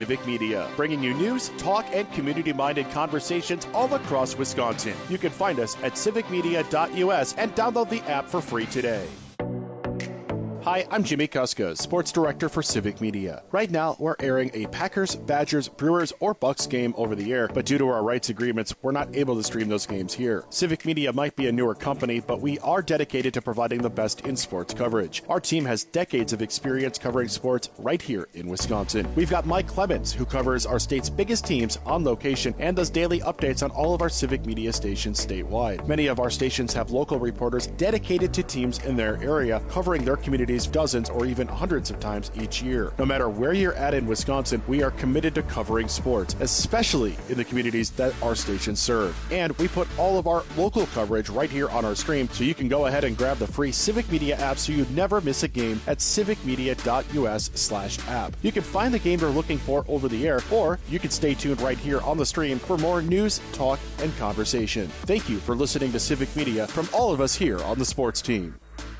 Civic Media, bringing you news, talk, and community-minded conversations all across Wisconsin. You can find us at civicmedia.us and download the app for free today. Hi, I'm Jimmy Kuska, Sports Director for Civic Media. Right now, we're airing a Packers, Badgers, Brewers, or Bucks game over the air, but due to our rights agreements, we're not able to stream those games here. Civic Media might be a newer company, but we are dedicated to providing the best in sports coverage. Our team has decades of experience covering sports right here in Wisconsin. We've got Mike Clemens, who covers our state's biggest teams on location and does daily updates on all of our Civic Media stations statewide. Many of our stations have local reporters dedicated to teams in their area, covering their communities dozens or even hundreds of times each year. No matter where you're at in Wisconsin, we are committed to covering sports, especially in the communities that our stations serve. And we put all of our local coverage right here on our stream, so you can go ahead and grab the free Civic Media app so you never miss a game at civicmedia.us/app. You can find the game you're looking for over the air, or you can stay tuned right here on the stream for more news, talk, and conversation. Thank you for listening to Civic Media from all of us here on the sports team.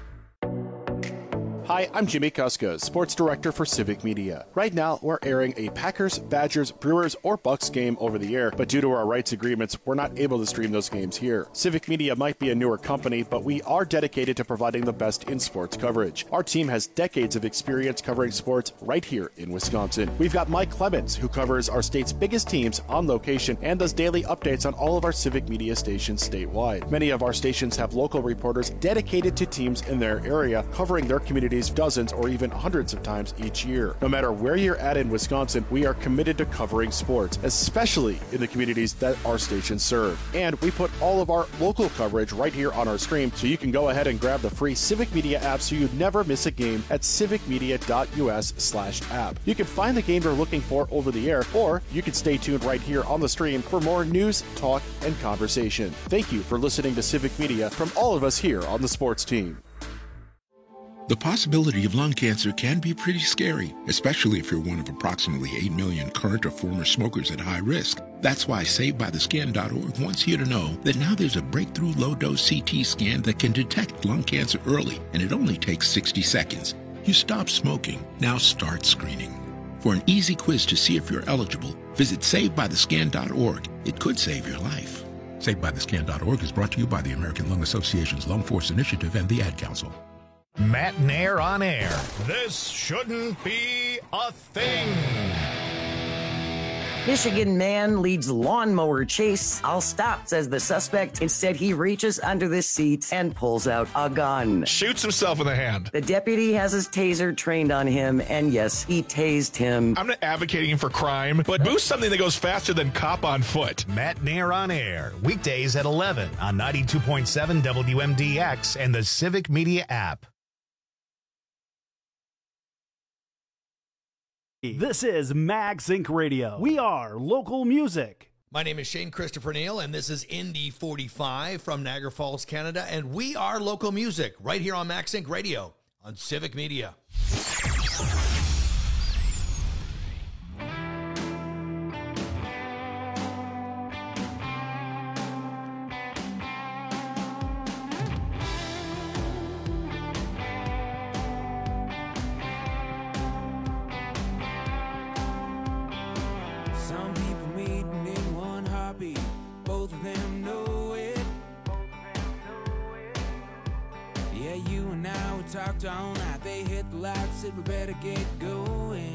Hi, I'm Jimmy Kuska, Sports Director for Civic Media. Right now, we're airing a Packers, Badgers, Brewers, or Bucks game over the air, but due to our rights agreements, we're not able to stream those games here. Civic Media might be a newer company, but we are dedicated to providing the best in sports coverage. Our team has decades of experience covering sports right here in Wisconsin. We've got Mike Clemens, who covers our state's biggest teams on location and does daily updates on all of our Civic Media stations statewide. Many of our stations have local reporters dedicated to teams in their area, covering their communities dozens or even hundreds of times each year. No matter where you're at in Wisconsin, we are committed to covering sports, especially in the communities that our stations serve. And we put all of our local coverage right here on our stream, so you can go ahead and grab the free Civic Media app so you never miss a game at civicmedia.us/app. You can find the game you're looking for over the air, or you can stay tuned right here on the stream for more news, talk, and conversation. Thank you for listening to Civic Media from all of us here on the sports team. The possibility of lung cancer can be pretty scary, especially if you're one of approximately 8 million current or former smokers at high risk. That's why SaveByTheScan.org wants you to know that now there's a breakthrough low-dose CT scan that can detect lung cancer early, and it only takes 60 seconds. You stop smoking, now start screening. For an easy quiz to see if you're eligible, visit SaveByTheScan.org. It could save your life. SaveByTheScan.org is brought to you by the American Lung Association's Lung Force Initiative and the Ad Council. Matt Nair on air. This shouldn't be a thing. Michigan man leads lawnmower chase. I'll stop, says the suspect. Instead, he reaches under the seat and pulls out a gun. Shoots himself in the hand. The deputy has his taser trained on him, and yes, he tased him. I'm not advocating for crime, but boost something that goes faster than cop on foot. Matt Nair on air. Weekdays at 11 on 92.7 WMDX and the Civic Media app. This is MagSync Radio. We are local music. My name is Shane Christopher Neal, and this is Indy 45 from Niagara Falls, Canada, and we are local music right here on MagSync Radio on Civic Media. Talked all night, they hit the lights, said we better get going.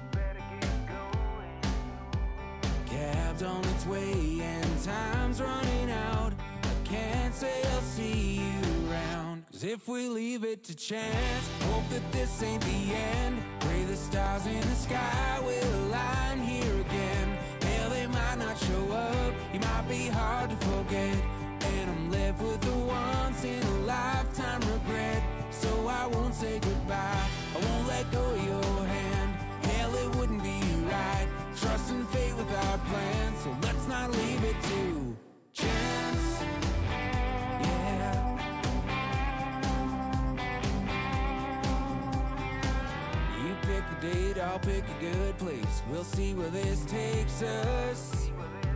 Cab's on its way and time's running out. I can't say I'll see you around, 'cause if we leave it to chance, hope that this ain't the end. Pray the stars in the sky will align here again. Hell, they might not show up, you might be hard to forget, and I'm left with the once in a lifetime regret. So I won't say goodbye, I won't let go of your hand. Hell, it wouldn't be right, trusting fate without plans. So let's not leave it to chance. Yeah. You pick a date, I'll pick a good place. We'll see where this takes us.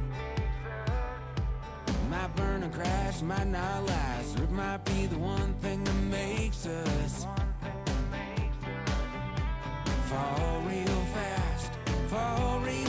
Might burn and crash, might not last, or it might be the one thing that makes us fall real fast, fall real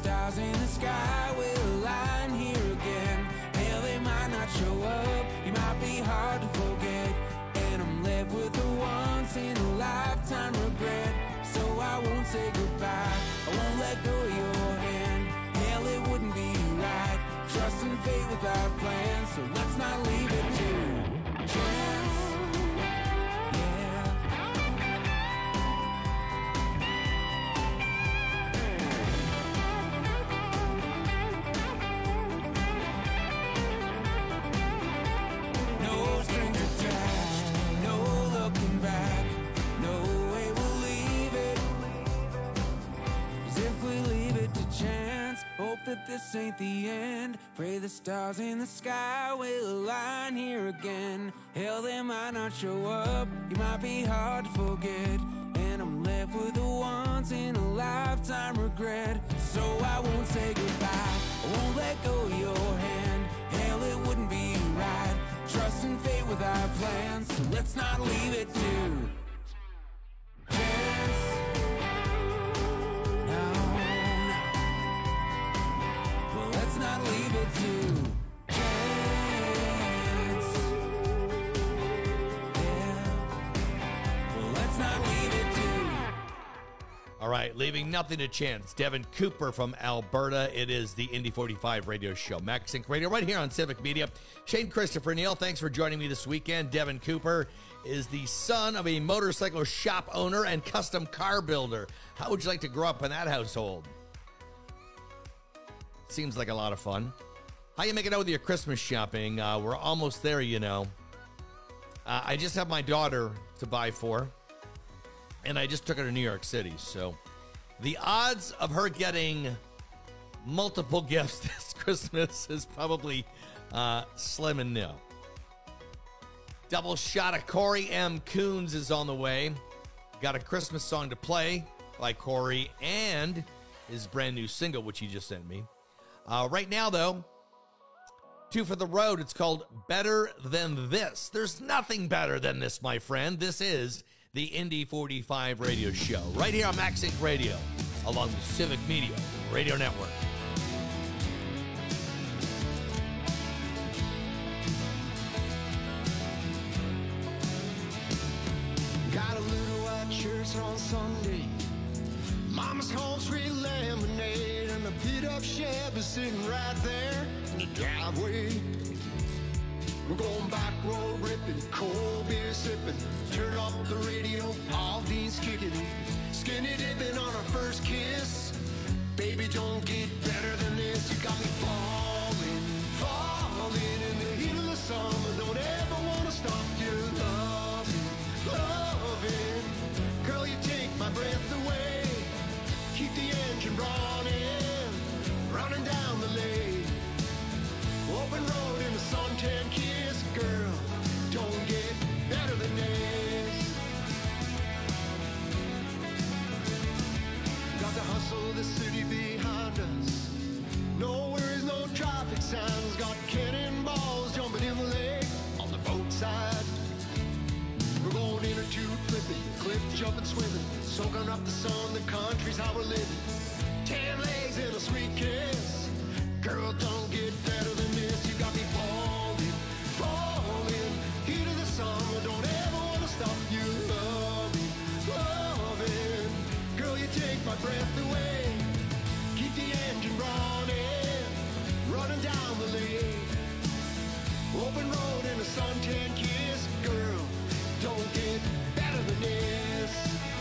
stars in the sky will align here again. Hell, they might not show up, you might be hard to forget, and I'm left with a once in a lifetime regret. So I won't say goodbye, I won't let go of your hand. Hell, it wouldn't be right, trusting fate without plans. So let's not leave it to chance. No strings attached, no looking back, no way we'll leave it. 'Cause if we leave it to chance, hope that this ain't the end. Pray the stars in the sky will align here again. Hell, they might not show up, you might be hard to forget, and I'm left with a once in a lifetime regret. So I won't say goodbye, I won't let go of your hand. Hell, it wouldn't be right, trusting fate without plans. So let's not leave it to chance. No, no. Well, let's not leave it to chance. Yeah. Well, let's not leave it to. All right, leaving nothing to chance. Devin Cooper from Alberta. It is the Indy 45 radio show, MaxSync Radio, right here on Civic Media. Shane Christopher Neal, thanks for joining me this weekend. Devin Cooper is the son of a motorcycle shop owner and custom car builder. How would you like to grow up in that household? Seems like a lot of fun. How you making out with your Christmas shopping? We're almost there, you know. I just have my daughter to buy for, and I just took her to New York City. So the odds of her getting multiple gifts this Christmas is probably slim and nil. Double shot of Corey M. Coons is on the way. Got a Christmas song to play by Corey and his brand new single, which he just sent me. Right now, though, two for the road. It's called Better Than This. There's nothing better than this, my friend. This is the Indy 45 radio show, right here on MaxSync Radio, along the Civic Media Radio Network. Got a little white church on Sunday. Mama's home, sweet lemonade, and a beat-up Chevy sitting right there in the driveway. We're going back road ripping, cold beer sipping, turn off the radio, all Dean's kicking, skinny dipping on our first kiss. Baby, don't get better than this. You got me falling, falling in the heat of the summer. Don't ever wanna stop your loving, loving. Girl, you take my breath away. Keep the engine running, running down the lane. Open road in the suntan kiss, girl, don't get better than this. Got the hustle of the city behind us. No worries, no traffic signs. Got cannonballs jumping in the lake on the boat side. We're going inner tube flipping, cliff jumping, swimming, soaking up the sun. The country's how we're living. 10 legs and a sweet kiss. Girl, don't get better than this. You got me falling, falling. Heat of the summer, don't ever want to stop you loving, loving. Girl, you take my breath away. Keep the engine running, running down the lane. Open road in a suntan kiss. Girl, don't get better than this.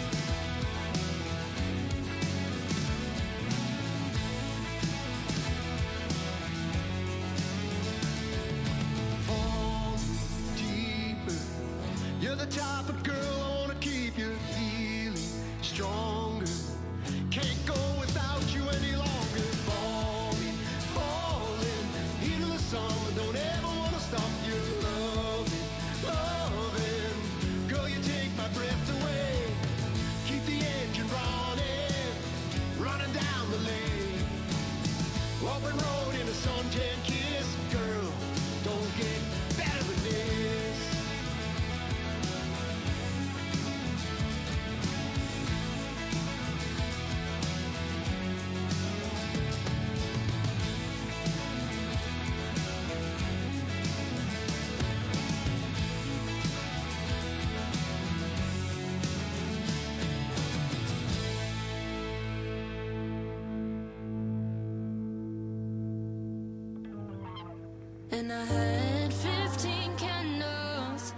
You're the type of girl I wanna keep you feeling stronger. Can't go without you any longer. Falling, falling, heat of the summer. Don't ever wanna stop your loving, loving. Girl, you take my breath away. Keep the engine running, running down the lane. Open road in a suntan kiss. Girl, don't get better than this. and I had 15 candles.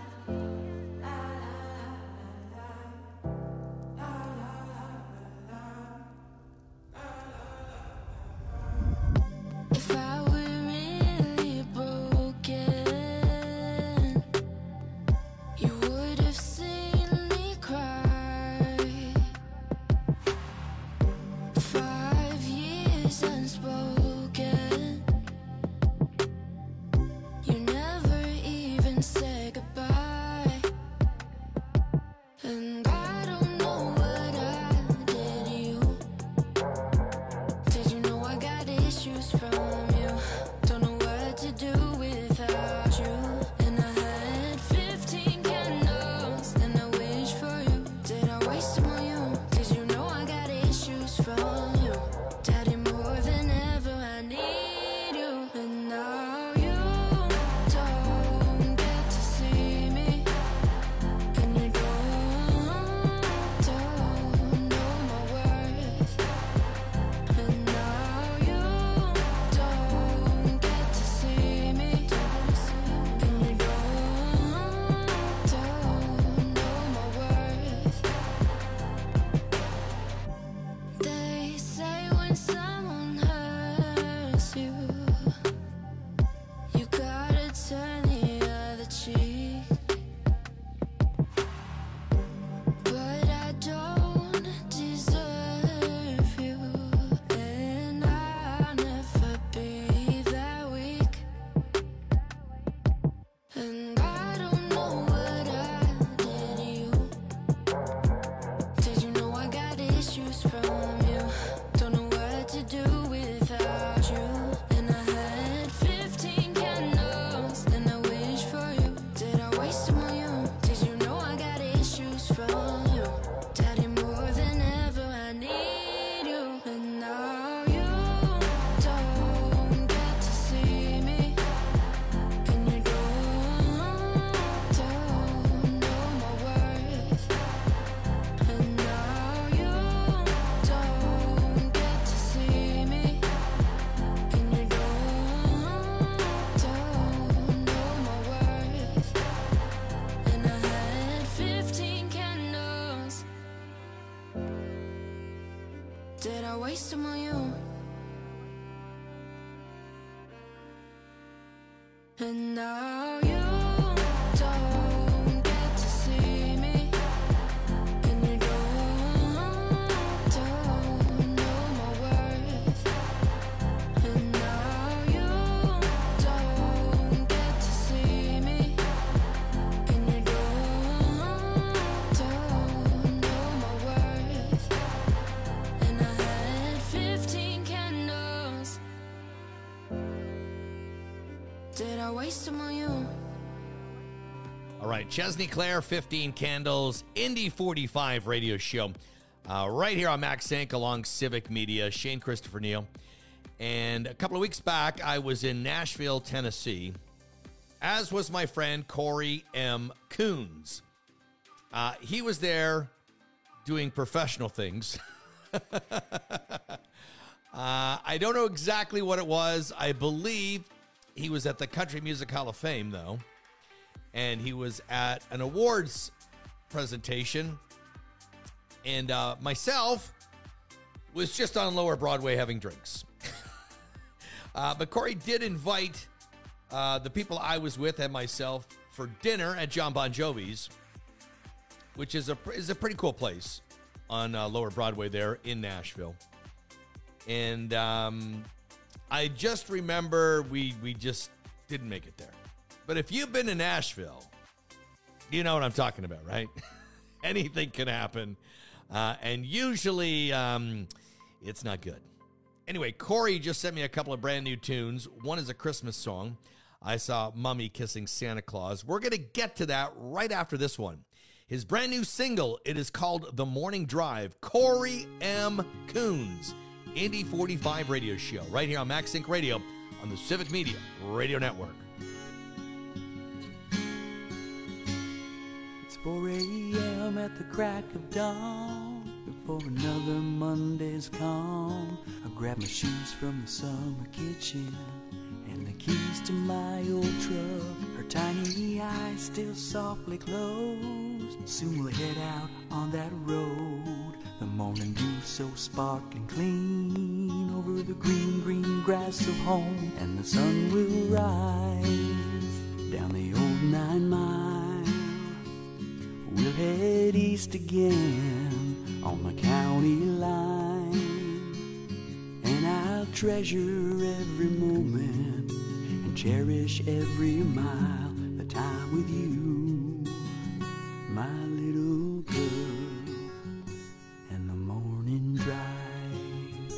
If I were really broken, you would have seen me cry. 5 years unspoken, you never even said goodbye. And I don't know what I did to you. Did you know I got issues from you? Don't know what to do without you. And I had 15 candles, and I wish for you. Did I waste them on you? Did you know I got issues from you? Daddy, more than ever I need you. And now you don't get to see me, and you don't know my worth. And now you don't get to see me, and you don't know my worth. They say when someone hurts you, you gotta turn the other cheek. But I don't deserve you, and I'll never be that weak. And I don't know what I did to you. Did you know I got issues from you? Don't know what to do without you. And I had 15 candles, and I wish for you. Did I waste them on you? Did you know I got issues from you? Daddy, more than ever I need you. And now you don't get to see me, and you don't know my worth. And now you don't get to see me, and you don't know my worth. And I had 15 candles. Did I waste them on you? And now you don't get to see me, and you don't know my worth. And now you don't get to see me, and you don't know my worth. And I had 15 candles. Did I waste them on you? All right, Chesney Claire, 15 Candles, Indy 45 radio show. Right here on Max Inc. along Civic Media, Shane Christopher Neal. And a couple of weeks back, I was in Nashville, Tennessee, as was my friend Corey M. Coons. He was there doing professional things. I don't know exactly what it was. I believe he was at the Country Music Hall of Fame, though. And he was at an awards presentation. And myself was just on Lower Broadway having drinks. But Corey did invite the people I was with and myself for dinner at John Bon Jovi's, which is a pretty cool place on Lower Broadway there in Nashville. And I just remember we just didn't make it there. But if you've been to Nashville, you know what I'm talking about, right? Anything can happen. And usually it's not good. Anyway, Corey just sent me a couple of brand new tunes. One is a Christmas song. I saw Mummy Kissing Santa Claus. We're going to get to that right after this one. His brand new single, it is called The Morning Drive. Corey M. Coons, Indy 45 radio show, right here on Max Inc. Radio on the Civic Media Radio Network. It's 4 a.m. at the crack of dawn. Before another Monday's come, I grab my shoes from the summer kitchen and the keys to my old truck. Her tiny eyes still softly closed. Soon we'll head out on that road. The morning dew so sparkling clean over the green, green grass of home. And the sun will rise down the old 9 Mile. We'll head east again on the county line. And I'll treasure every moment and cherish every mile, the time with you, my little girl, and the morning drive.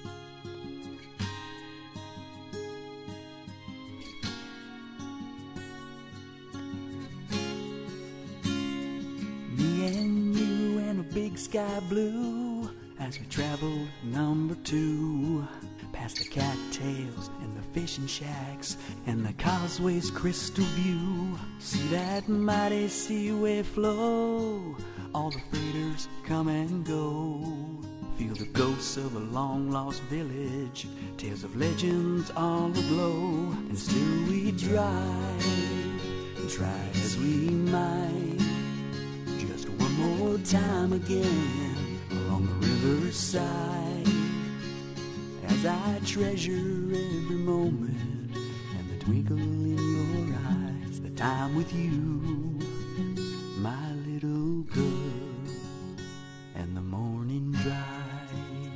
Me and you and a big sky blue as we traveled number 2, past the cattails and the fishing shacks and the causeway's crystal view. See that mighty seaway flow, all the freighters come and go. Feel the ghosts of a long lost village, tales of legends all aglow. And still we drive and try as we might, just one more time again along the riverside, as I treasure every moment and the twinkle in your eyes, the time with you, my little girl, and the morning drive,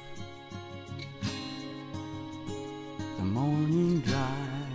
the morning drive.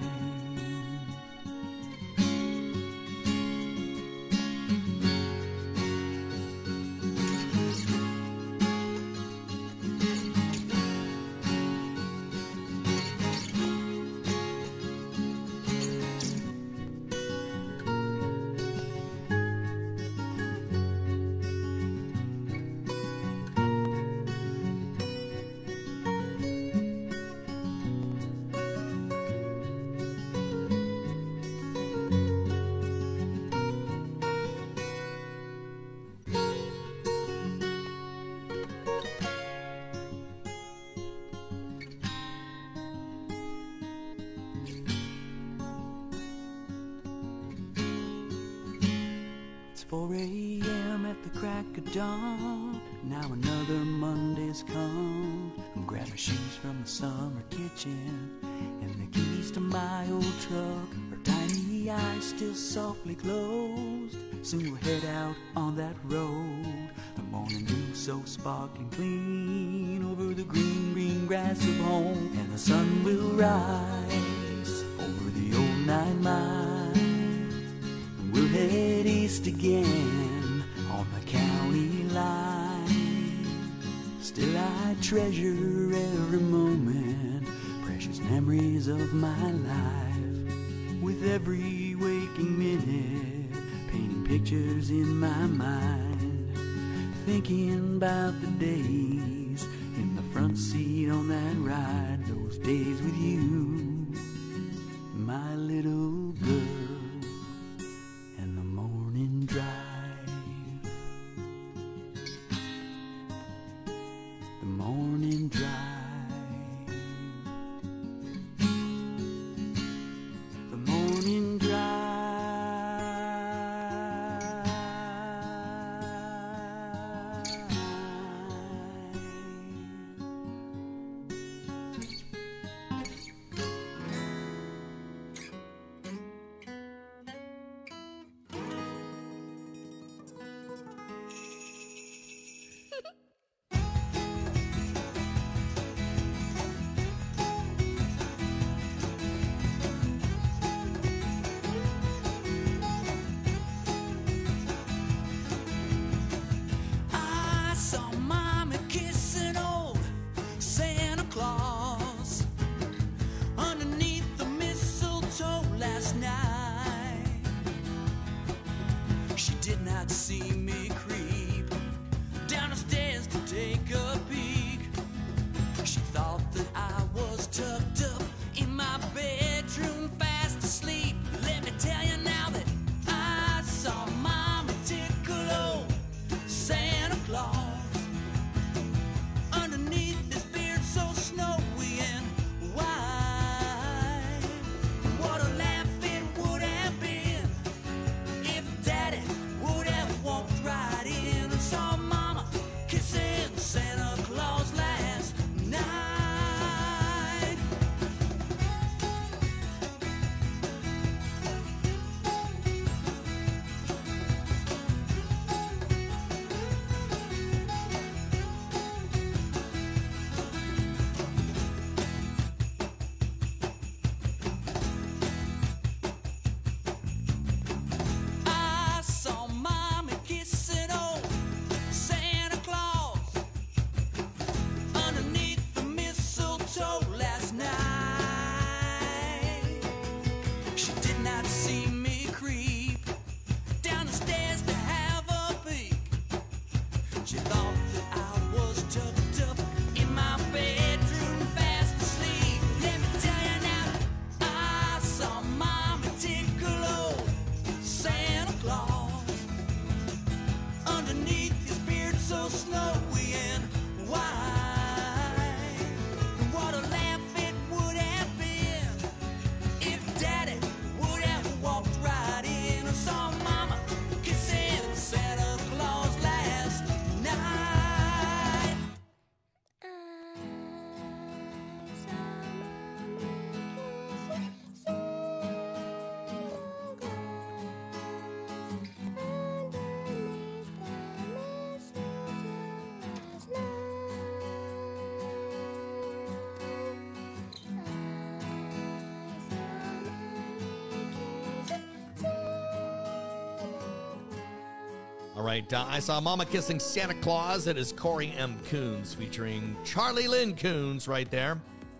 It's 4 a.m. at the crack of dawn. Now another Monday's come. Grab my shoes from the summer kitchen and the keys to my old truck. Her tiny eyes still softly closed. Soon we'll head out on that road. The morning dew so sparkling clean over the green, green grass of home. And the sun will rise over the old 9 Mile. And we'll head east again on the county line. Still I treasure every moment, precious memories of my life. With every waking minute, painting pictures in my mind, thinking about the days in the front seat on that ride. Those days with you, my little girl, and the morning drive, the morning drive, the morning drive. I saw Mommy kissing old Santa Claus underneath the mistletoe last night. She did not see me creep down the stairs to take a peek. She thought that I was tucked up in my bedroom fast asleep. Let me tell you now that I saw Mommy tickle old Santa Claus underneath his beard so snowy and white. so snowy and white. What a laugh it would have been if Daddy would have walked right in. I saw Mama kissing Santa Claus last night. All right, I saw Mama Kissing Santa Claus. It is Corey M. Coons featuring Charlie Lynn Coons right there.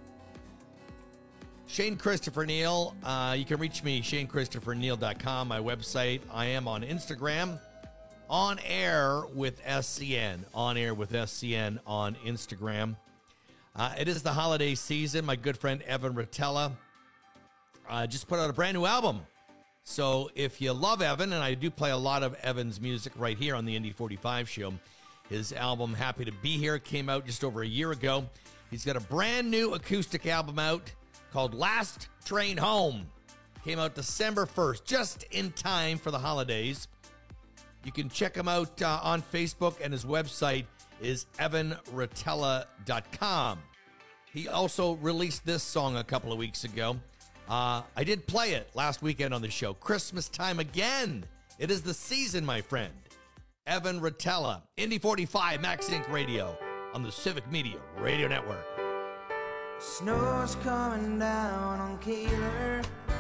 Shane Christopher Neal. You can reach me, ShaneChristopherNeal.com, my website. I am on Instagram, On Air with SCN. On Air with SCN on Instagram. It is the holiday season. My good friend Evan Rotella just put out a brand new album. So if you love Evan, and I do play a lot of Evan's music right here on the Indy 45 show, his album Happy to Be Here came out just over a year ago. He's got a brand new acoustic album out called Last Train Home. Came out December 1st, just in time for the holidays. You can check him out on Facebook, and his website is evanrotella.com. He also released this song a couple of weeks ago. I did play it last weekend on the show. Christmas Time Again. It is the season, my friend. Evan Rotella, Indy 45, Max Inc. Radio on the Civic Media Radio Network. Snow's coming down on Keeler.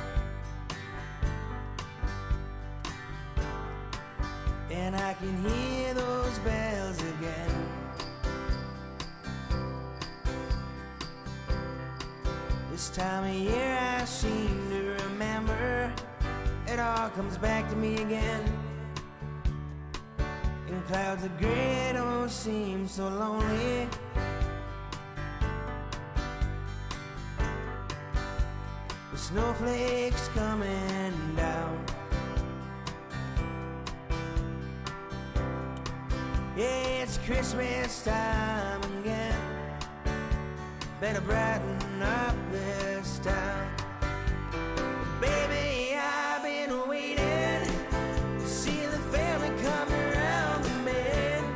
And I can hear those bells again. This time of year I seem to remember. It all comes back to me again. In clouds of gray don't seem so lonely. The snowflakes coming down. Yeah, it's Christmas time again. Better brighten up this town. Baby, I've been waiting to see the family come around the bend.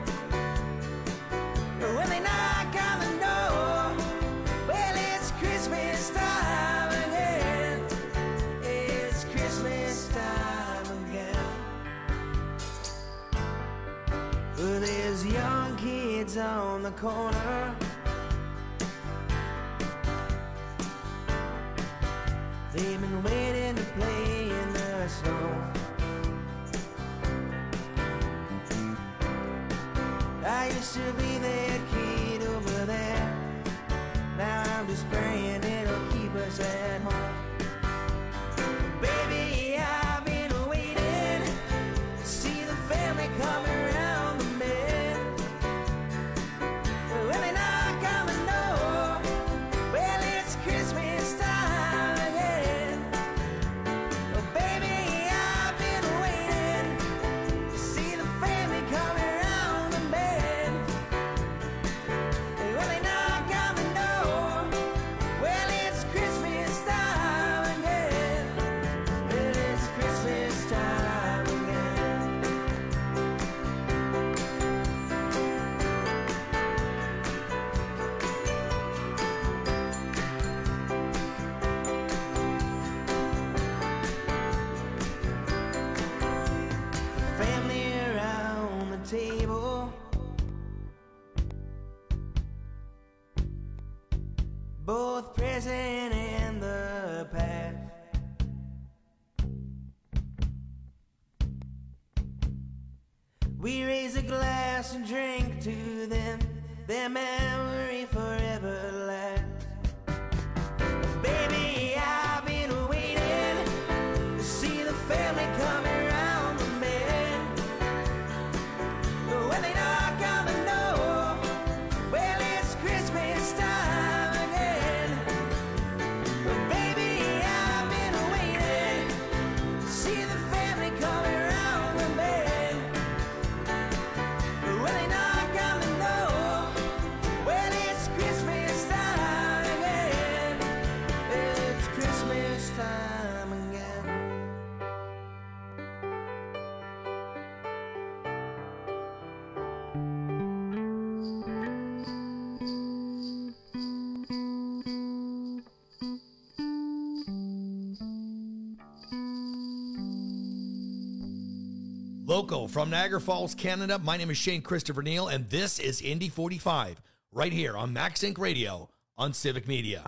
When they knock on the door, well, it's Christmas time again. It's Christmas time again. Well, there's young kids on the corner. They've been waiting to play in the snow. I used to be that kid over there. Now I'm just praying it'll keep us at home. Baby, I've been waiting to see the family come around the bend. When they knock on the door, well, it's Christmas time again. Oh, baby, I've been waiting to see the family come around the bend. When they knock on the door, well, it's Christmas time again. Well, it's Christmas time again. Family around the table, both present and the past. We raise a glass and drink to them, their memory forever lasts. Baby, I've been waiting to see the family come around the bend. When they knock on the door, well, it's Christmas time again. Baby, I've been waiting to see the family come around the bend. When they knock on Local from Niagara Falls, Canada, my name is Shane Christopher Neal, and this is Indy 45, right here on Max Inc. Radio on Civic Media.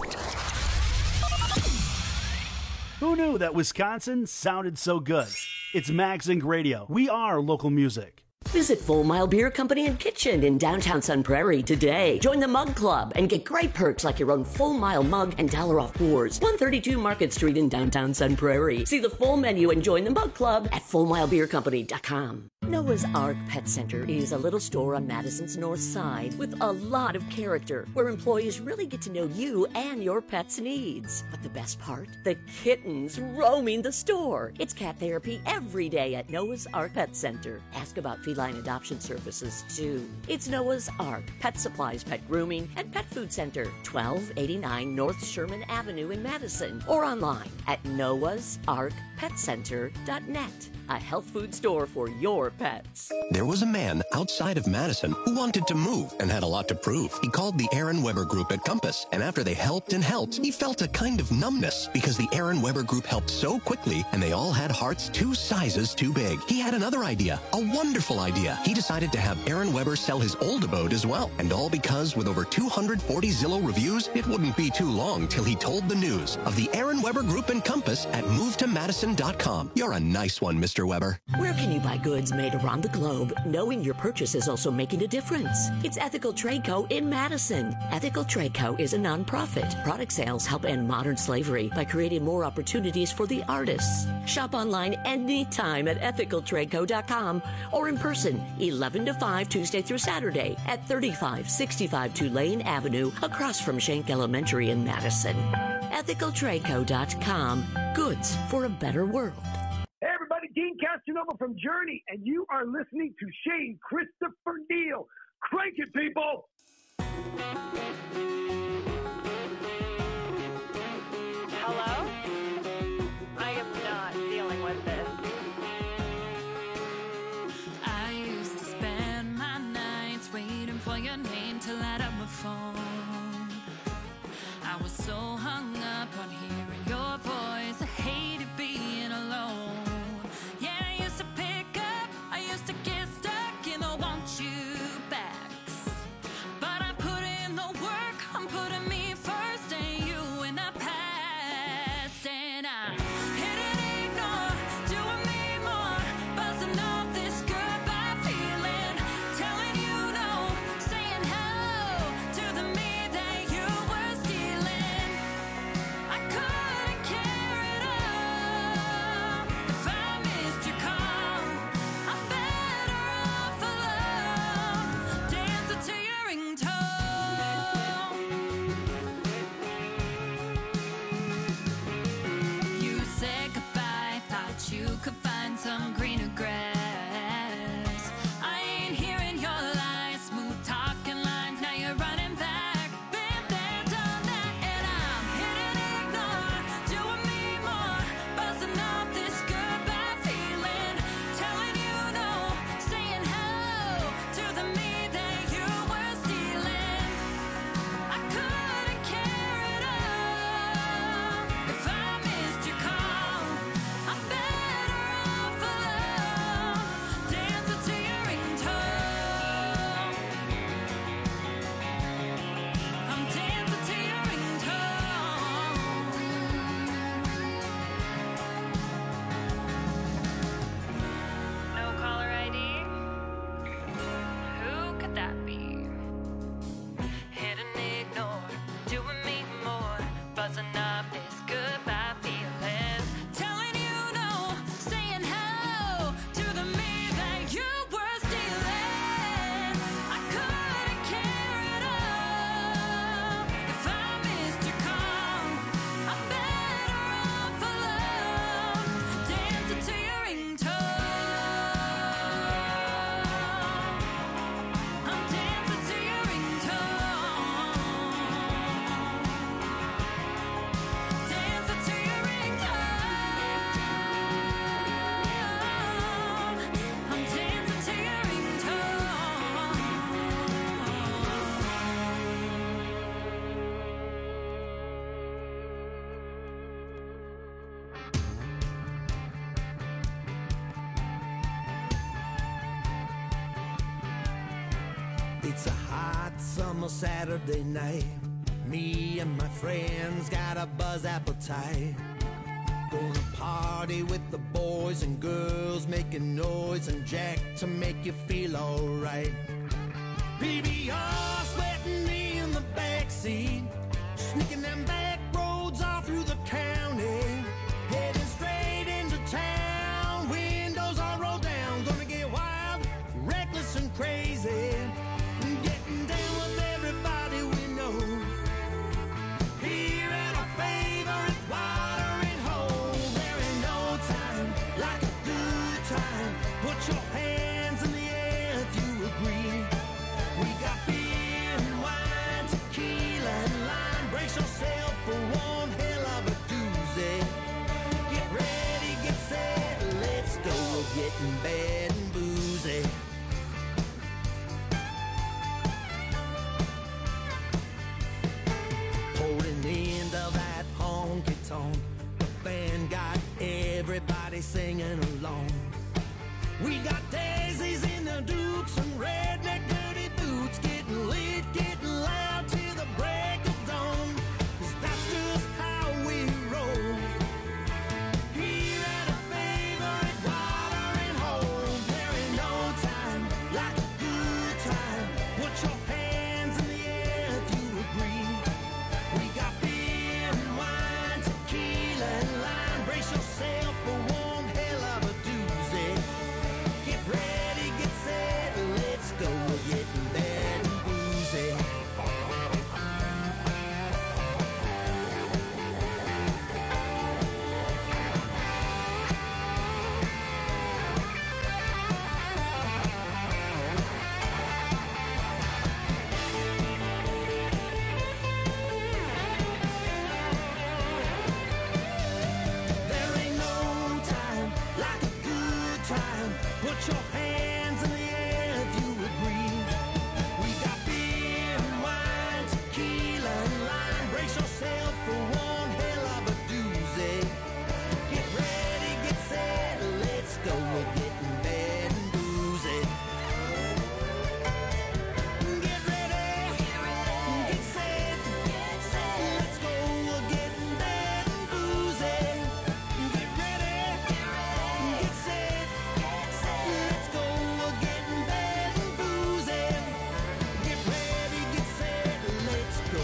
Who knew that Wisconsin sounded so good? It's Max Inc. Radio. We are local music. Visit Full Mile Beer Company and Kitchen in downtown Sun Prairie today. Join the Mug Club and get great perks like your own Full Mile mug and $1 off pours. 132 Market Street in downtown Sun Prairie. See the full menu and join the Mug Club at FullMileBeerCompany.com. Noah's Ark Pet Center is a little store on Madison's north side with a lot of character where employees really get to know you and your pet's needs. But the best part? The kittens roaming the store. It's cat therapy every day at Noah's Ark Pet Center. Ask about feline adoption services too. It's Noah's Ark Pet Supplies, Pet Grooming, and Pet Food Center, 1289 North Sherman Avenue in Madison, or online at noahsarkpetcenter.net. A health food store for your pets. There was a man outside of Madison who wanted to move and had a lot to prove. He called the Aaron Weber Group at Compass, and after they helped and helped, he felt a kind of numbness because the Aaron Weber Group helped so quickly and they all had hearts 2 sizes too big. He had another idea, a wonderful idea. He decided to have Aaron Weber sell his old abode as well, and all because with over 240 Zillow reviews, it wouldn't be too long till he told the news of the Aaron Weber Group and Compass at MoveToMadison.com. You're a nice one, Mr. Weber. Where can you buy goods made around the globe, knowing your purchase is also making a difference? It's Ethical Trade Co. in Madison. Ethical Trade Co. is a nonprofit. Product sales help end modern slavery by creating more opportunities for the artists. Shop online anytime at ethicaltradeco.com or in person 11 to 5 Tuesday through Saturday at 3565 Tulane Avenue across from Schenck Elementary in Madison. Ethicaltradeco.com. Goods for a better world. Hey everybody, Dean Castronova from Journey, and you are listening to Shane Christopher Neal. Crank it, people! Hello? I am not dealing with this. I used to spend my nights waiting for your name to light up my phone. I was so hung up on hearing your voice, I hated being alone. Yeah, I used to pick up, I used to get stuck in the want you backs. But I put in the work, I'm putting me first and you in the past. And I hit and ignore, doing me more, buzzing off this goodbye feeling, telling you no, saying hello to the me that you were stealing. I couldn't care at all if I missed your call. I'm better off alone, dancing to your ringtone. You said goodbye, thought you could find some greener grass. I ain't hearing your lies, smooth talking lines, now you're running back. Been there, done that, and I'm hitting ignore, doing me more, buzzing off this goodbye feeling, telling you no, saying hello to the me that you were stealing. I couldn't care at all if I missed your call. I'm better off alone. It's a hot summer Saturday night. Me and my friends got a buzz appetite. Gonna party with the boys and girls, making noise and jack to make you feel alright. PBR sweating me in the backseat, sneaking them back roads all through the county, heading straight into town, windows all rolled down. Gonna get wild, reckless and crazy, getting down with everybody we know. Here at our favorite watering hole, there ain't no time like a good time. Put your hands in the air if you agree. We got beer and wine, tequila and lime. Brace yourself for one hell of a doozy. Get ready, get set, let's go. We're getting bad and boozy. Holding into that honky-tonk, the band got everybody singing along. We got daisies in the dukes and redneck dirty boots, getting lit, getting loud till the break of dawn. 'Cause that's just how we roll. Here at a favorite watering hole, there ain't no time like a good time. Put your hands in the air if you agree. We got beer and wine, tequila and lime. Brace yourself for one hell of a doozy. Get ready, get set, let's go. We're getting bad and boozy. There ain't no time like a good time. Put your hands in the air if you agree. We got beer and wine, tequila and lime. Brace yourself for one hell of a doozy. Get ready, get set, let's go. We're getting bad and boozy. Get ready, get set, let's go. We're getting bad and boozy. Get ready, get set, let's go. We're getting bad and boozy. Get ready, get set, let's go.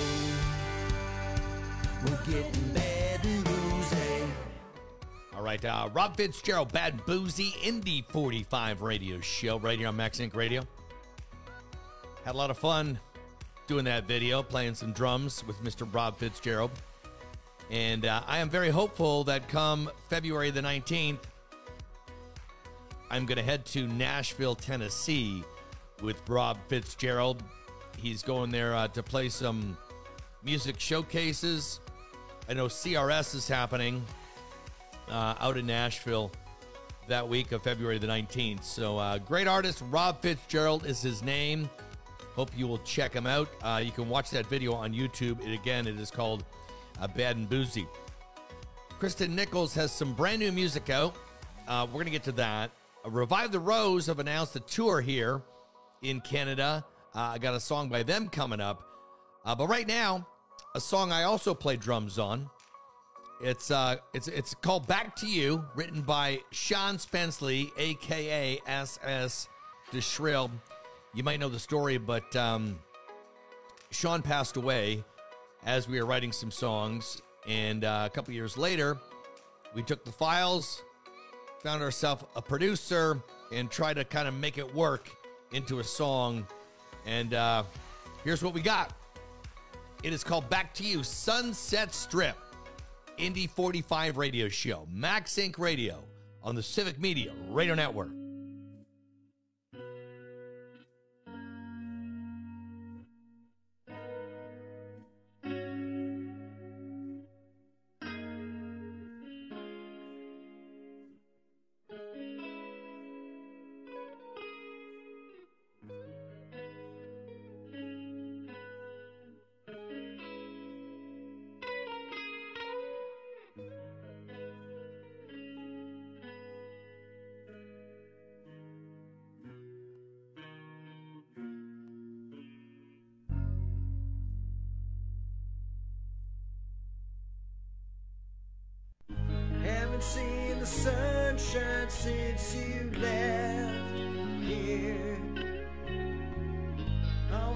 We're getting bad and boozy. All right, Rob Fitzgerald, Bad and Boozy, Indy 45 radio show right here on Max Inc. Radio. Had a lot of fun doing that video, playing some drums with Mr. Rob Fitzgerald. And I am very hopeful that come February the 19th, I'm going to head to Nashville, Tennessee with Rob Fitzgerald. He's going there to play some music showcases. I know CRS is happening out in Nashville that week of February the 19th. So great artist, Rob Fitzgerald is his name. Hope you will check him out. You can watch that video on YouTube. It is called Bad and Boozy. Kristen Nichols has some brand new music out. We're going to get to that. Revive the Rose have announced a tour here in Canada. I got a song by them coming up. But right now, a song I also play drums on. It's called Back to You, written by Sean Spenceley, a.k.a. S.S. DeShrill. You might know the story, but Sean passed away as we were writing some songs. And a couple years later, we took the files, found ourselves a producer, and tried to kind of make it work into a song. And here's what we got. It is called Back to You, Sunset Strip, Indy 45 radio show, Max Inc. Radio on the Civic Media Radio Network.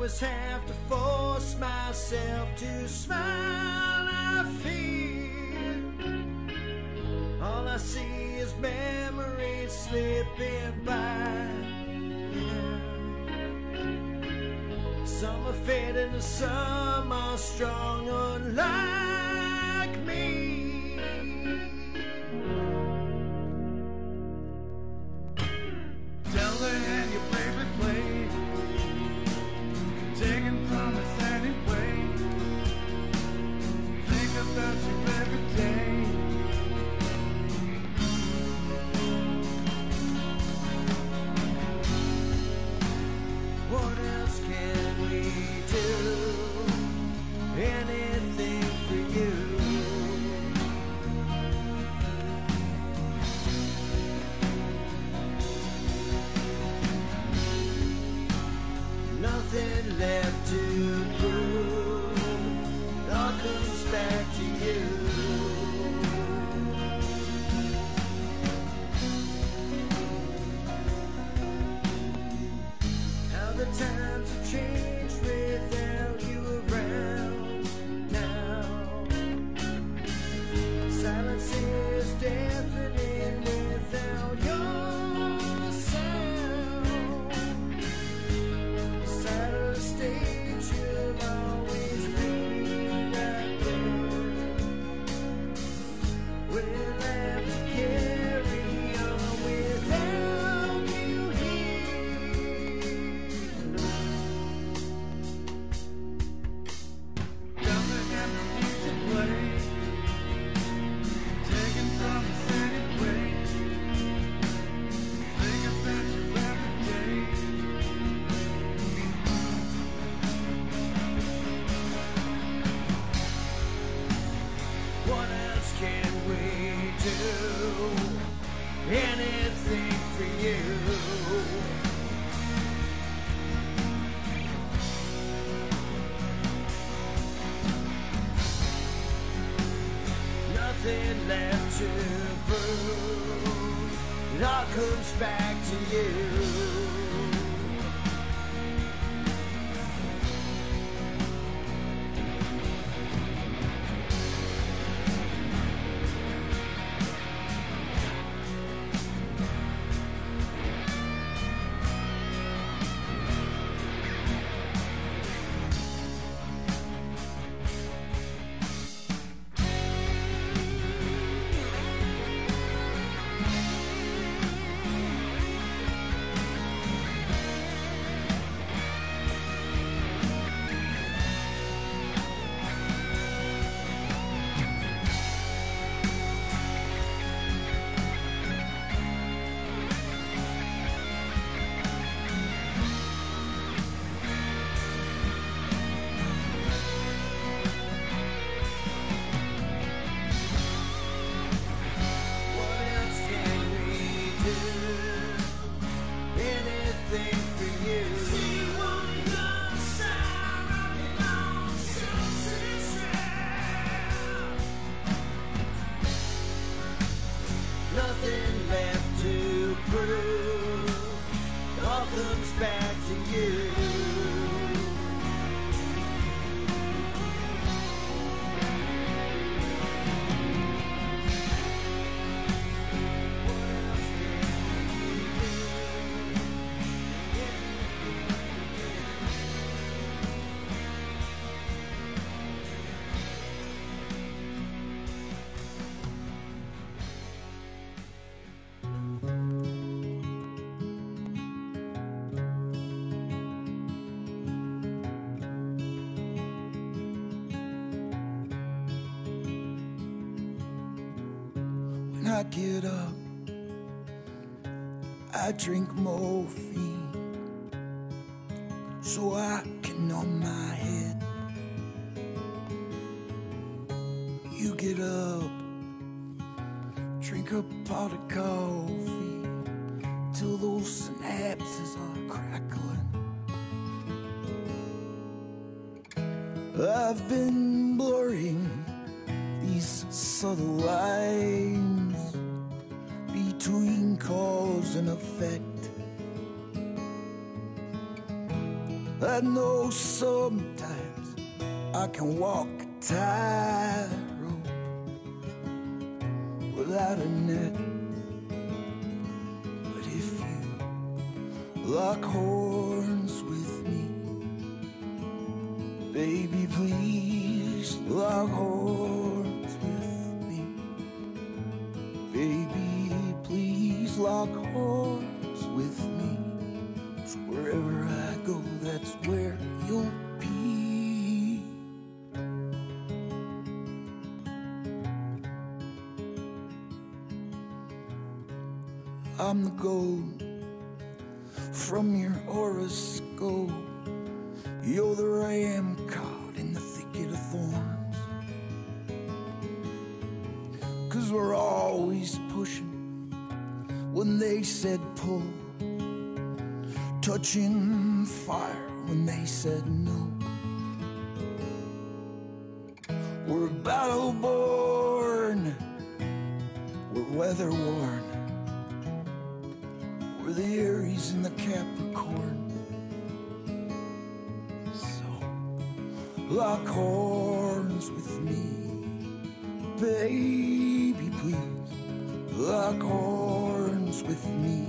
always have to force myself to smile. I fear all I see is memories slipping by. Some are fading and some are strong, unlike me. Tell the hand your favorite play, taken from us anyway. Think about you every day. What else can we do? Anything for you. Nothing left to prove. It all comes back to you. How the times have changed without you around now. Silence is deafening without your sound. Beside the stage, you'll always be right there. We'll have to carry on without you here. Tell the hand the music play, taken from us anyway. Think about you every day. What else can we do? Anything for you. Nothing left to prove. It all comes back to you. What else can we do? Anything for you. See one young sound running on sunset trail. Nothing left to prove. It all comes back to you. When I get up, I drink morphine so I can numb my head. You get up, drink a pot of coffee till those synapses are crackling. I've been blurring these subtle lines between cause and effect. I know sometimes I can walk a tightrope without a net. But if you lock horns with me, baby, please lock horns with me. Baby, please lock horns with me. 'Cause wherever I go, that's where you'll be. I'm the gold from your horoscope. You're the ram caught in the thicket of thorns. 'Cause we're always pushing when they said pull, touching fire when they said no. We're battle born, we're weather worn, we're the Aries and the Capricorn. So lock horns with me, baby, please. Lock horns with me,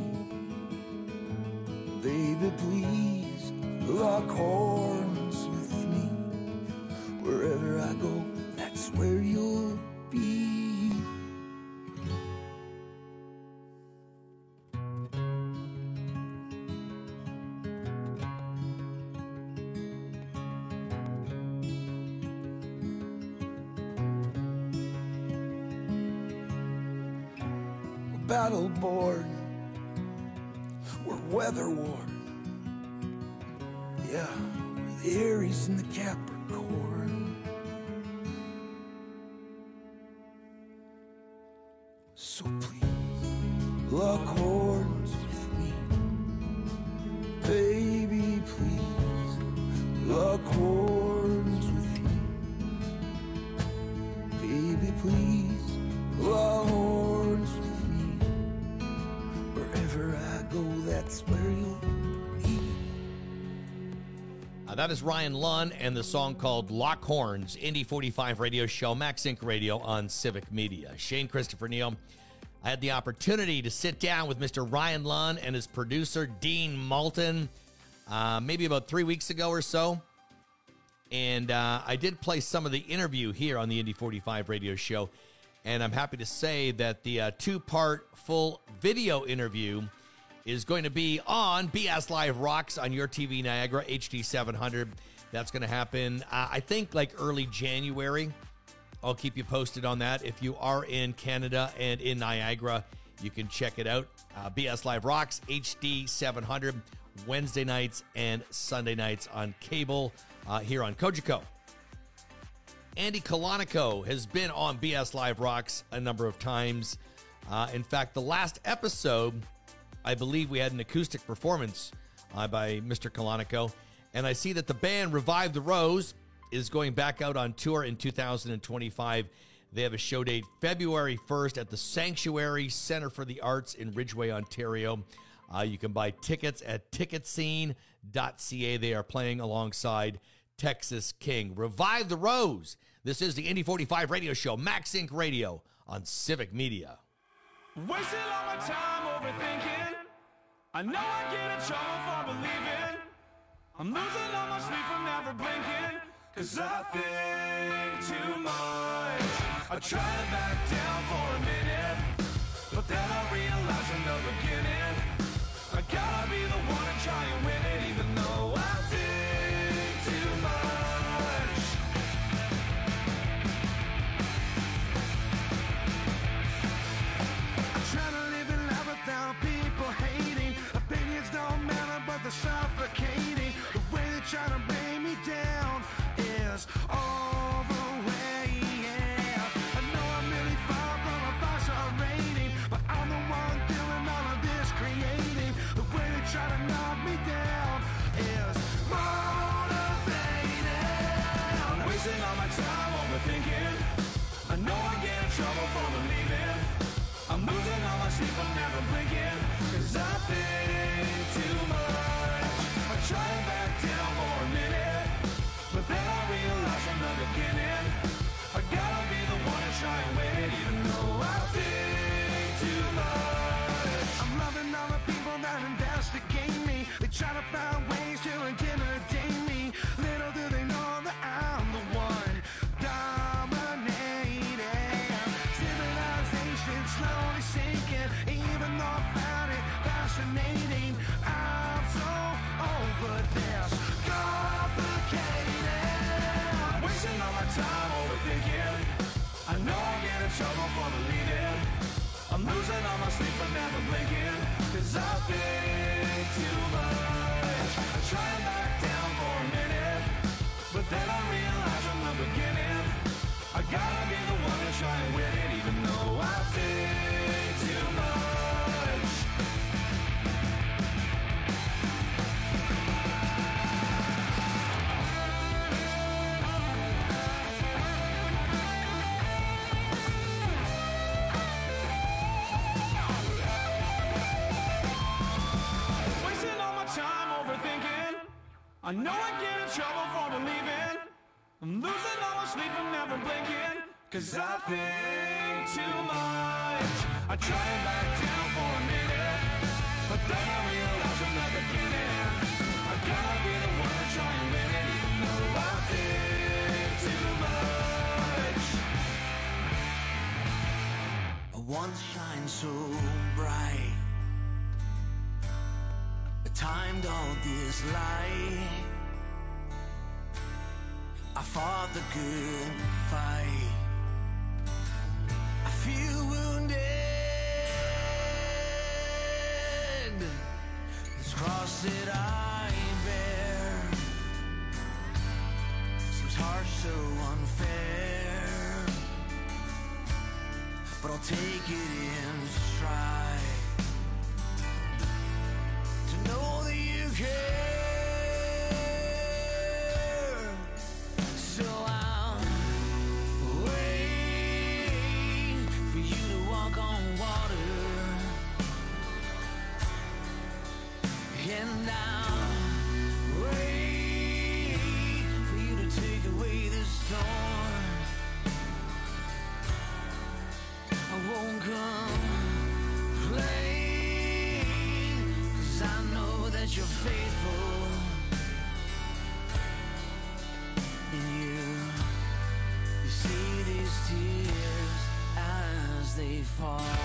baby, please. Lock horns with me. Wherever I go, that's where you'll be. We're battle born, we're weather worn. Yeah, we're the Aries and the Capricorn. So please, lock horns with me, baby, please. Lock horns with me, baby, please. Lock horns with me. Wherever I go, that's where you'll be. That is Ryan Lunn and the song called Lock Horns, Indy 45 radio show, Max Inc. Radio on Civic Media. Shane Christopher Neal. I had the opportunity to sit down with Mr. Ryan Lunn and his producer, Dean Moulton, maybe about 3 weeks ago or so. And I did play some of the interview here on the Indy 45 radio show. And I'm happy to say that the two-part full video interview is going to be on BS Live Rocks on your TV Niagara HD 700. That's going to happen, I think, like early January. I'll keep you posted on that. If you are in Canada and in Niagara, you can check it out. BS Live Rocks HD 700, Wednesday nights and Sunday nights on cable here on Cogeco. Andy Colonico has been on BS Live Rocks a number of times. In fact, the last episode, I believe we had an acoustic performance by Mr. Colonico, and I see that the band Revive the Rose is going back out on tour in 2025. They have a show date February 1st at the Sanctuary Center for the Arts in Ridgeway, Ontario. You can buy tickets at ticketscene.ca. They are playing alongside Texas King. Revive the Rose. This is the Indy 45 radio show, Max Inc. Radio on Civic Media. Wasting all my time overthinking. I know I get in trouble for believing. I'm losing all my sleep from never blinking. 'Cause I think too much. I try to back down for a minute, but then I realize in the beginning I gotta be the one and try and win it, even though I think too much. I'm trying to live in life without people hating. Opinions don't matter, but they're suffocating. The way they try to bring me down is all the way, yeah. I know I'm really far from a 5-star rating, but I'm the one doing I know I get in trouble for believing. I'm losing all my sleep and never blinking. Cause I think too much. I try to back down for a minute, but then I realize from the beginning I gotta be the one to try and win it, even though I think too much. Once shine so bright, timed all this light. I fought the good fight. I feel wounded. This cross that I bear seems harsh, so unfair, but I'll take it in stride. Know that you care, so I'll wait for you to walk on water, and I'll wait for you to take away the storm. I won't complain, 'cause I know that you're faithful, and you see these tears as they fall.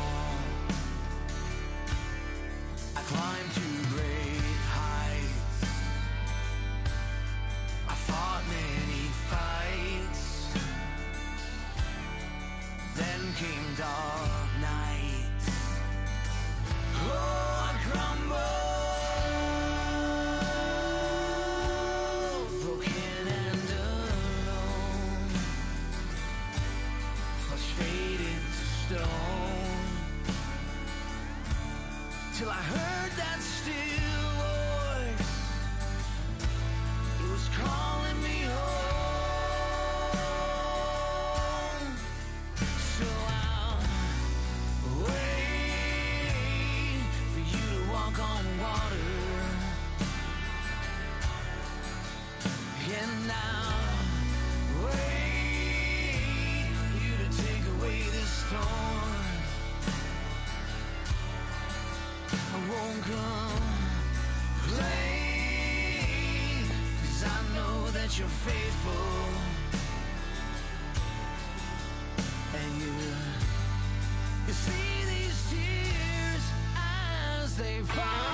I climbed to great heights, I fought many fights, then came dark nights. Oh, I crumbled. Till I heard that still voice, it was calling me home. So I'll wait for you to walk on water, and I'll wait for you to take away this storm. I won't complain, 'cause I know that you're faithful, and you see these tears as they fall.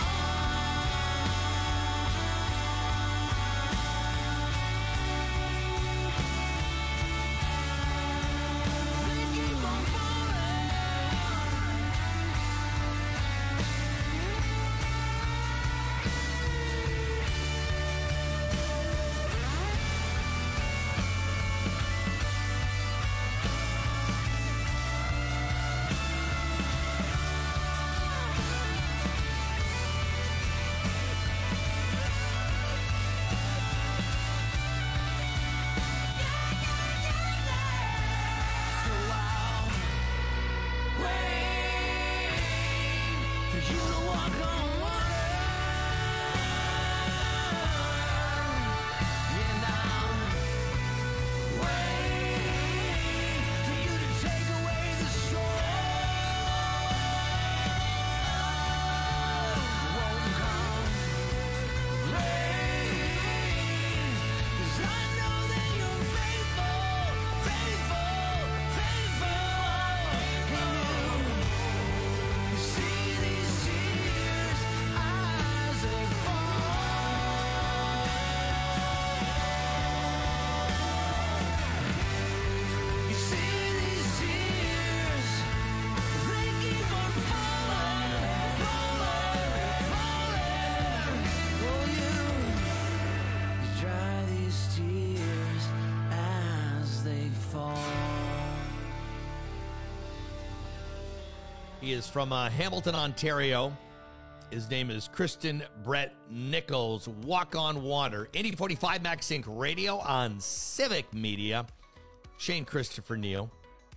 He is from Hamilton, Ontario. His name is Kristen Brett Nichols. Walk on Water. 8045 Max Inc. Radio on Civic Media. Shane Christopher Neal.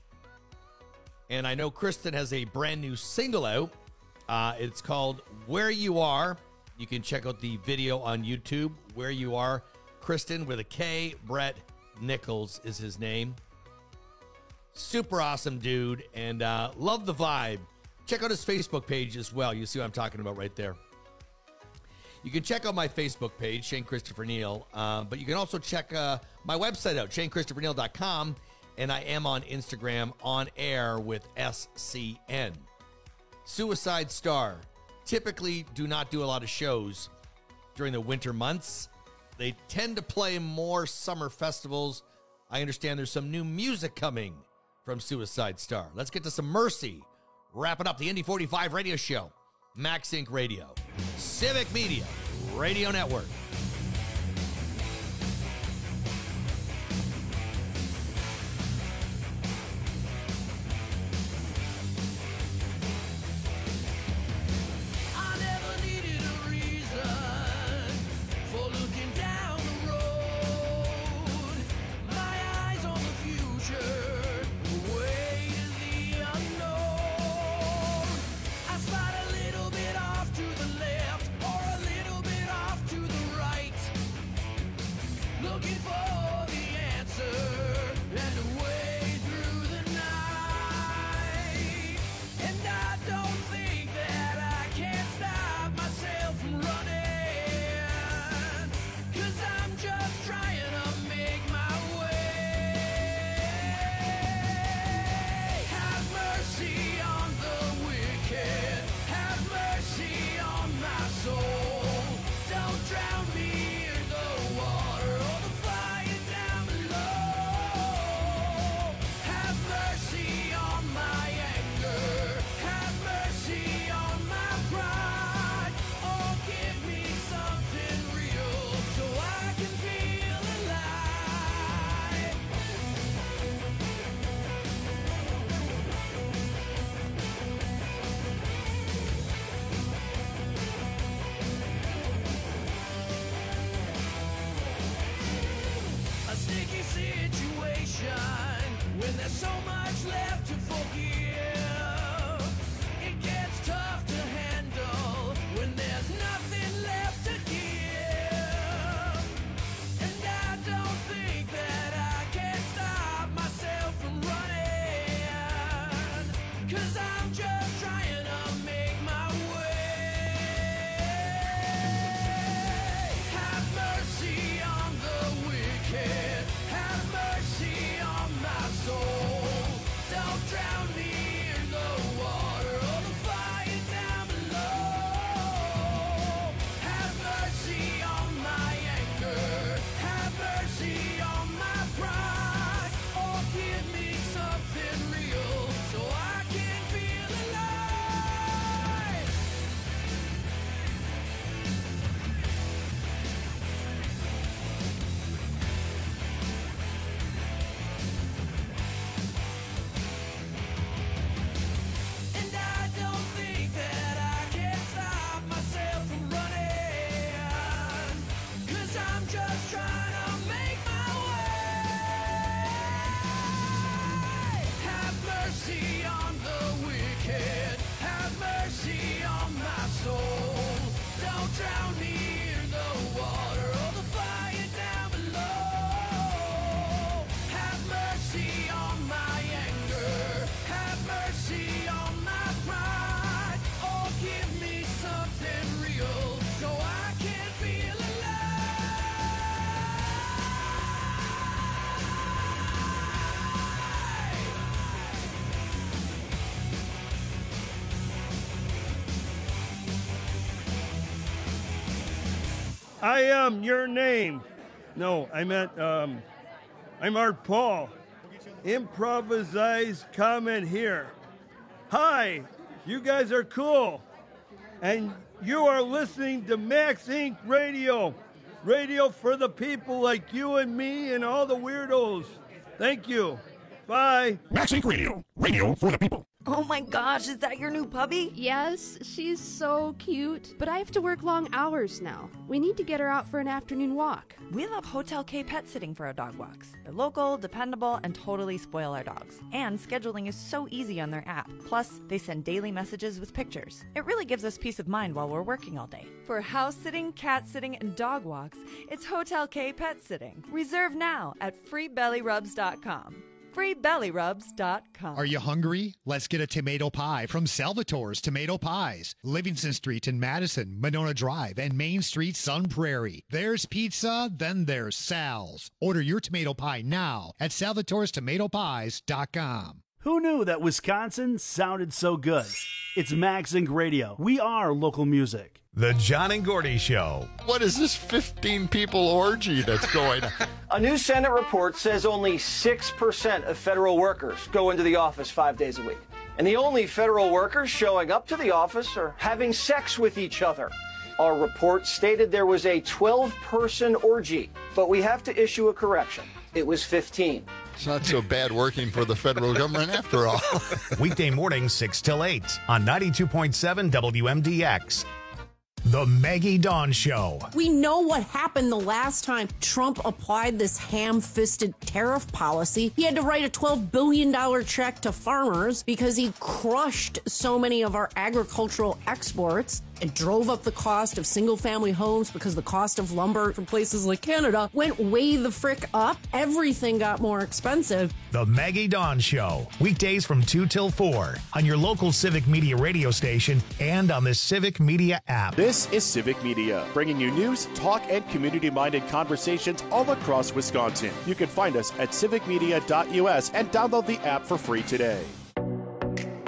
And I know Kristen has a brand new single out. It's called Where You Are. You can check out the video on YouTube, Where You Are. Kristen with a K. Brett Nichols is his name. Super awesome dude, and love the vibe. Check out his Facebook page as well. You see what I'm talking about right there. You can check out my Facebook page, Shane Christopher Neal, but you can also check my website out, ShaneChristopherNeal.com, and I am on Instagram on air with SCN. Suicide Star. Typically do not do a lot of shows during the winter months. They tend to play more summer festivals. I understand there's some new music coming from Suicide Star. Let's get to some Mercy. Wrapping up the Indy 45 radio show. Max Inc. Radio. Civic Media Radio Network. I am your name. No, I meant, I'm Art Paul. Improvised comment here. Hi, you guys are cool. And you are listening to Max Inc. Radio. Radio for the people like you and me and all the weirdos. Thank you. Bye. Max Inc. Radio. Radio for the people. Oh my gosh, is that your new puppy? Yes, she's so cute. But I have to work long hours now. We need to get her out for an afternoon walk. We love Hotel K Pet Sitting for our dog walks. They're local, dependable, and totally spoil our dogs. And scheduling is so easy on their app. Plus, they send daily messages with pictures. It really gives us peace of mind while we're working all day. For house sitting, cat sitting, and dog walks, it's Hotel K Pet Sitting. Reserve now at freebellyrubs.com. freebellyrubs.com. Are you hungry? Let's get a tomato pie from Salvatore's Tomato Pies. Livingston Street in Madison, Monona Drive, and Main Street, Sun Prairie. There's pizza, then there's Sal's. Order your tomato pie now at salvatorestomatopies.com. Who knew that Wisconsin sounded so good? It's Max Inc. Radio. We are local music. The John and Gordy Show. What is this 15 people orgy that's going on? A new Senate report says only 6% of federal workers go into the office 5 days a week. And the only federal workers showing up to the office are having sex with each other. Our report stated there was a 12-person orgy, but we have to issue a correction. It was 15. It's not so bad working for the federal government after all. Weekday mornings 6 till 8 on 92.7 WMDX. The Maggie Dawn Show. We know what happened the last time Trump applied this ham-fisted tariff policy. He had to write a $12 billion check to farmers because he crushed so many of our agricultural exports. It drove up the cost of single-family homes because the cost of lumber from places like Canada went way the frick up. Everything got more expensive. The Maggie Dawn Show. Weekdays from 2 till 4 on your local Civic Media radio station and on the Civic Media app. This is Civic Media, bringing you news, talk, and community-minded conversations all across Wisconsin. You can find us at civicmedia.us and download the app for free today.